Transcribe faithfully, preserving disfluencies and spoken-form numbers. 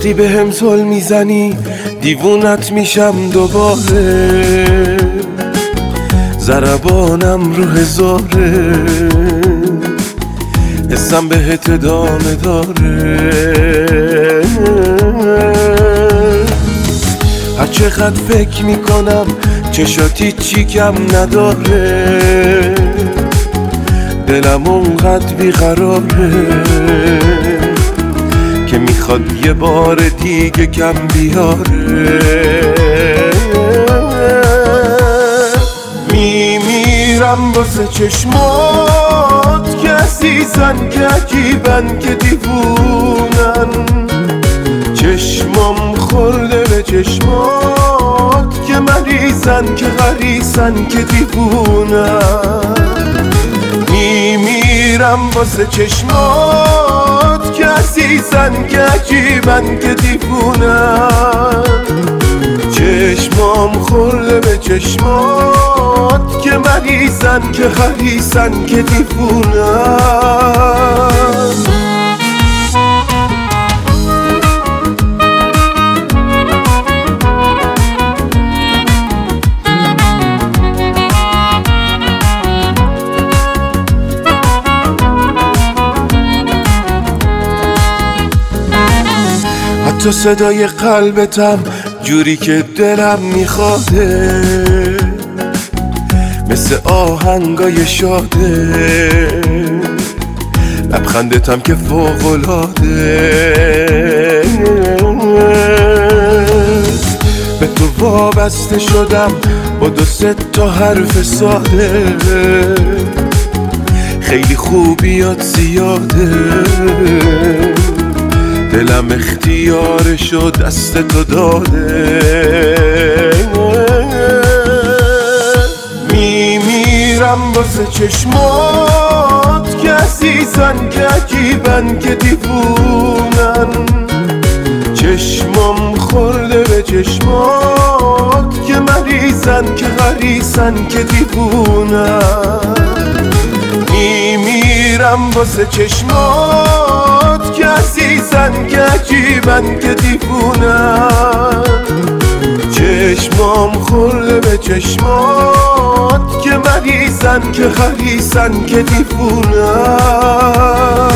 وقتی به هم زل میزنی دیوونت میشم دوباره، ضربانم رو هزاره، حسم بهت ادامه داره. هر چقدر فکر میکنم چشاتی چی کم نداره، دلم اونقدر بیقراره که میخواد یه بار دیگه کم بیاره. میمیرم واسه چشمات که عزیزن، که عجیبن، که دیوونن، چشمام خورده به چشمات که مریضن، که غریسن، که دیوونن. میمیرم واسه چشمات که عزیزن، که عجیبن، که دیوونن، چشمام خورده به چشمات که مریضن، که غریسن، که دیوونن. حتی صدای قلبتم جوری که دلم میخواده، مثل آهنگای شاده، لبخندتم که فوق‌العاده. به تو وابسته شدم با دو سه تا حرف ساده، خیلی خوبیات زیاده، دلم اختیارشو دست تو داده. میمیرم واسه چشمات که عزیزن، که عجیبن، که دیوونن، چشمام خورده به چشمات که مریضن، که غریسن، که دیوونن. میمیرم واسه چشمات که عزیزن، که عجیبن، که دیوونن، چشمام خورده به چشمات که مریضن، که غریسن، که دیوونن.